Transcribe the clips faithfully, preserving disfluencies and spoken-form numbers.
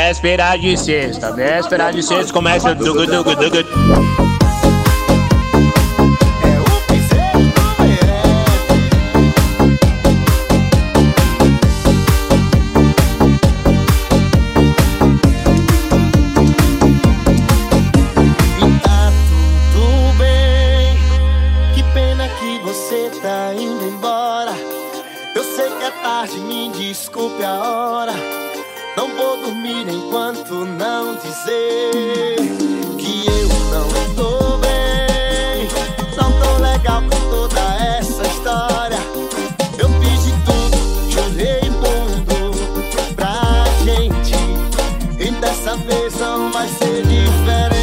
véspera de sexta, véspera de sexta começa o dugu dugu dugu. Desculpe a hora, não vou dormir enquanto não dizer que eu não tô bem, não tô legal com toda essa história. Eu fiz de tudo, jurei mundo pra gente, e dessa vez não vai ser diferente.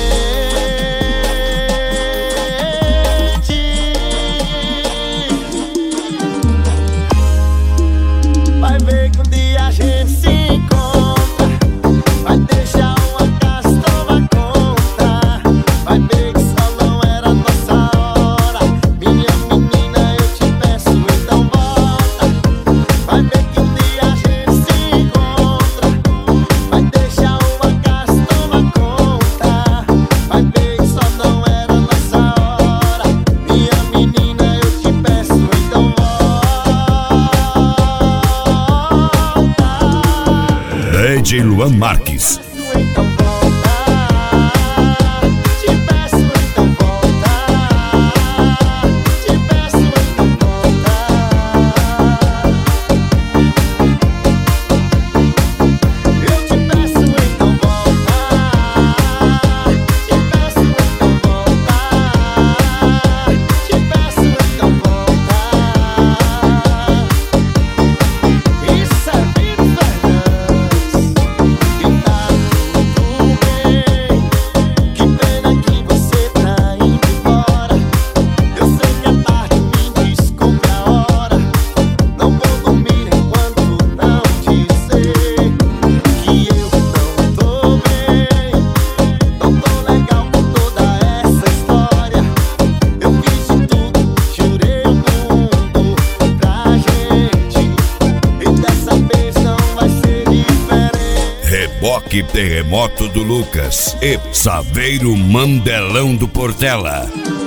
Vai ver que um dia a gente se encontra, vai deixar uma casa tomar conta, vai ver que só não era nossa hora. Minha menina, eu te peço, então volta. Vai ver que um dia a gente se encontra, vai deixar uma casa tomar conta, vai ver que só não era nossa hora. Minha menina, eu te peço, então volta. D J Luan Marques. Então volta, te peço, então volta, te peço, então volta. Eu te peço, então volta, te peço, então volta, te peço, então volta. Isso é Vitor Fernandes. Que pena que você tá indo embora. Eu sei que é tarde, me desculpe a hora. Não vou dormir enquanto não dizer que eu não tô bem, não tô legal com toda essa história. Eu fiz de tudo, jurei o mundo pra gente, e dessa vez não vai ser diferente. Reboque Terremoto do Lucas e Saveiro Mandelão do Portela.